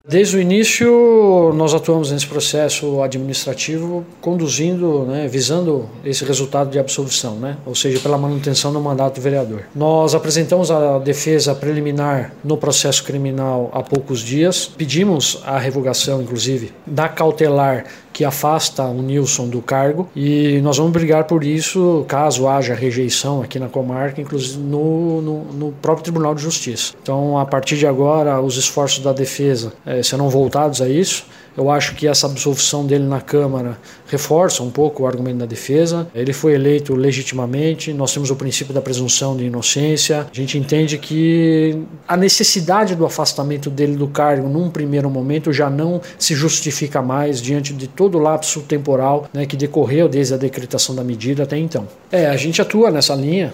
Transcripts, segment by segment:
Desde o início, nós atuamos nesse processo administrativo, conduzindo, visando esse resultado de absolvição, ou seja, pela manutenção do mandato do vereador. Nós apresentamos a defesa preliminar no processo criminal há poucos dias, pedimos a revogação, inclusive, da cautelar que afasta o Nilson do cargo, e nós vamos brigar por isso caso haja rejeição aqui na comarca, inclusive no próprio Tribunal de Justiça. Então, a partir de agora, os esforços da defesa serão voltados a isso. Eu acho que essa absolvição dele na Câmara reforça um pouco o argumento da defesa. Ele foi eleito legitimamente, nós temos o princípio da presunção de inocência. A gente entende que a necessidade do afastamento dele do cargo num primeiro momento já não se justifica mais diante de todo o lapso temporal que decorreu desde a decretação da medida até então. A gente atua nessa linha,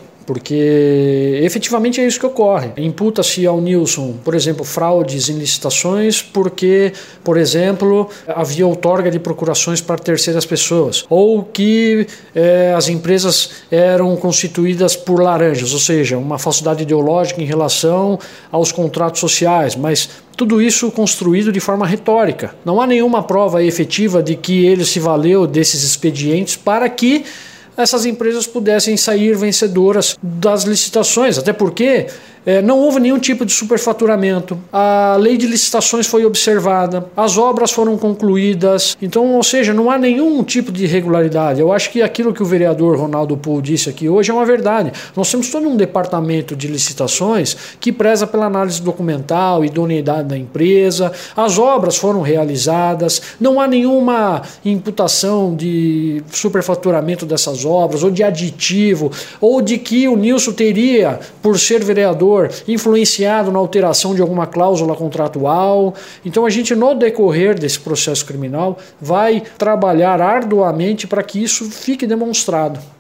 porque efetivamente é isso que ocorre. Imputa-se ao Nilson, por exemplo, fraudes em licitações porque, por exemplo, havia outorga de procurações para terceiras pessoas, ou que as empresas eram constituídas por laranjas, ou seja, uma falsidade ideológica em relação aos contratos sociais, mas tudo isso construído de forma retórica. Não há nenhuma prova efetiva de que ele se valeu desses expedientes para que essas empresas pudessem sair vencedoras das licitações, até porque não houve nenhum tipo de superfaturamento, a lei de licitações foi observada, as obras foram concluídas, então, ou seja, não há nenhum tipo de irregularidade. Eu acho que aquilo que o vereador Ronaldo Pool disse aqui hoje é uma verdade. Nós temos todo um departamento de licitações que preza pela análise documental, idoneidade da empresa, as obras foram realizadas, não há nenhuma imputação de superfaturamento dessas obras, ou de aditivo, ou de que o Nilson teria, por ser vereador, influenciado na alteração de alguma cláusula contratual. Então a gente, no decorrer desse processo criminal, vai trabalhar arduamente para que isso fique demonstrado.